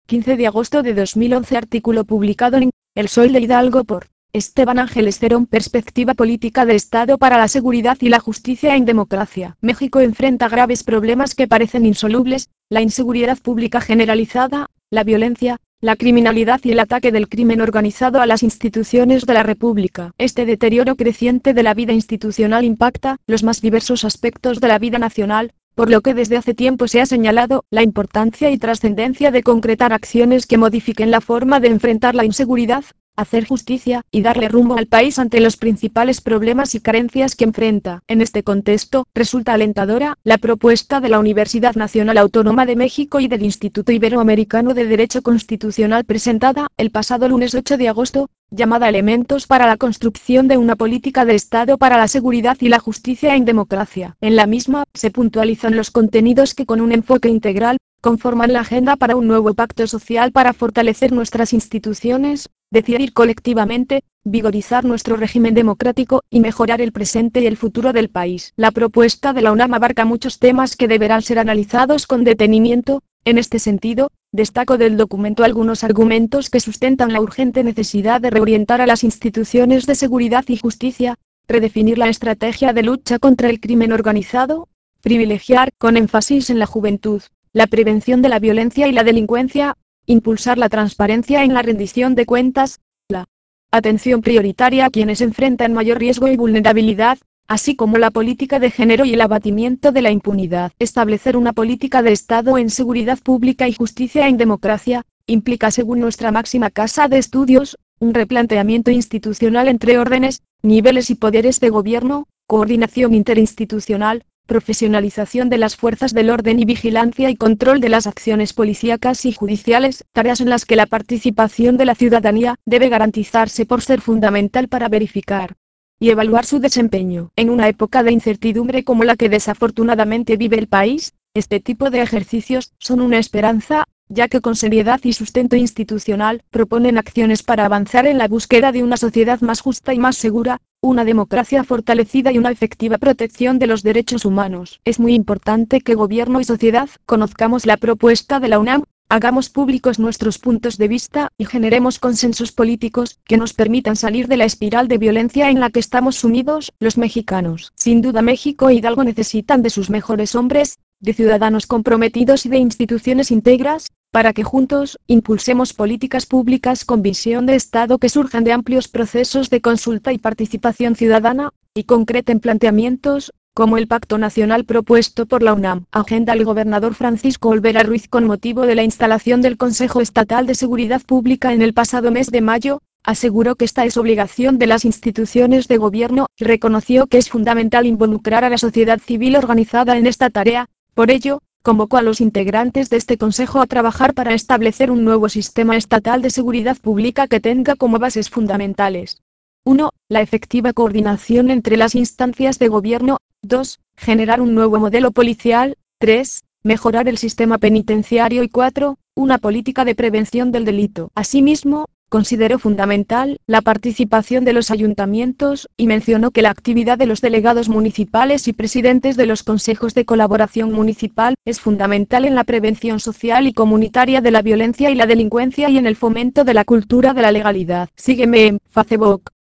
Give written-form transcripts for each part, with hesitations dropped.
15 de agosto de 2011. Artículo publicado en El Sol de Hidalgo por Esteban Ángeles Cerón. Perspectiva política de Estado para la seguridad y la justicia en democracia. México enfrenta graves problemas que parecen insolubles: la inseguridad pública generalizada, la violencia, la criminalidad y el ataque del crimen organizado a las instituciones de la República. Este deterioro creciente de la vida institucional impacta los más diversos aspectos de la vida nacional, por lo que desde hace tiempo se ha señalado la importancia y trascendencia de concretar acciones que modifiquen la forma de enfrentar la inseguridad, hacer justicia y darle rumbo al país ante los principales problemas y carencias que enfrenta. En este contexto, resulta alentadora la propuesta de la Universidad Nacional Autónoma de México y del Instituto Iberoamericano de Derecho Constitucional presentada el pasado lunes 8 de agosto, llamada Elementos para la construcción de una política de Estado para la seguridad y la justicia en democracia. En la misma, se puntualizan los contenidos que con un enfoque integral, conforman la agenda para un nuevo pacto social para fortalecer nuestras instituciones, decidir colectivamente, vigorizar nuestro régimen democrático y mejorar el presente y el futuro del país. La propuesta de la UNAM abarca muchos temas que deberán ser analizados con detenimiento. En este sentido, destaco del documento algunos argumentos que sustentan la urgente necesidad de reorientar a las instituciones de seguridad y justicia, redefinir la estrategia de lucha contra el crimen organizado, privilegiar, con énfasis en la juventud, la prevención de la violencia y la delincuencia, impulsar la transparencia en la rendición de cuentas, la atención prioritaria a quienes enfrentan mayor riesgo y vulnerabilidad, así como la política de género y el abatimiento de la impunidad. Establecer una política de Estado en seguridad pública y justicia en democracia, implica, según nuestra máxima casa de estudios, un replanteamiento institucional entre órdenes, niveles y poderes de gobierno, coordinación interinstitucional, profesionalización de las fuerzas del orden y vigilancia y control de las acciones policíacas y judiciales, tareas en las que la participación de la ciudadanía debe garantizarse por ser fundamental para verificar y evaluar su desempeño. En una época de incertidumbre como la que desafortunadamente vive el país, este tipo de ejercicios son una esperanza, ya que con seriedad y sustento institucional proponen acciones para avanzar en la búsqueda de una sociedad más justa y más segura, una democracia fortalecida y una efectiva protección de los derechos humanos. Es muy importante que gobierno y sociedad conozcamos la propuesta de la UNAM, hagamos públicos nuestros puntos de vista y generemos consensos políticos que nos permitan salir de la espiral de violencia en la que estamos sumidos los mexicanos. Sin duda México e Hidalgo necesitan de sus mejores hombres, de ciudadanos comprometidos y de instituciones íntegras, para que juntos impulsemos políticas públicas con visión de Estado que surjan de amplios procesos de consulta y participación ciudadana, y concreten planteamientos, como el Pacto Nacional propuesto por la UNAM. Agenda. El gobernador Francisco Olvera Ruiz, con motivo de la instalación del Consejo Estatal de Seguridad Pública en el pasado mes de mayo, aseguró que esta es obligación de las instituciones de gobierno, y reconoció que es fundamental involucrar a la sociedad civil organizada en esta tarea. Por ello, convocó a los integrantes de este Consejo a trabajar para establecer un nuevo sistema estatal de seguridad pública que tenga como bases fundamentales: 1. La efectiva coordinación entre las instancias de gobierno. 2. Generar un nuevo modelo policial. 3. Mejorar el sistema penitenciario. Y 4. Una política de prevención del delito. Asimismo, consideró fundamental la participación de los ayuntamientos, y mencionó que la actividad de los delegados municipales y presidentes de los consejos de colaboración municipal es fundamental en la prevención social y comunitaria de la violencia y la delincuencia y en el fomento de la cultura de la legalidad. Sígueme en Facebook.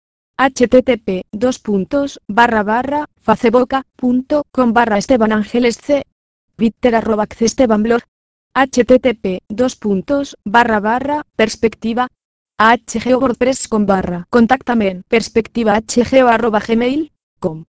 http://facebook.com/Esteban Ángeles C. Twitter @Estebanblog. http://perspectiva hgwordpress.com/. Contáctame en perspectivahgo@gmail.com.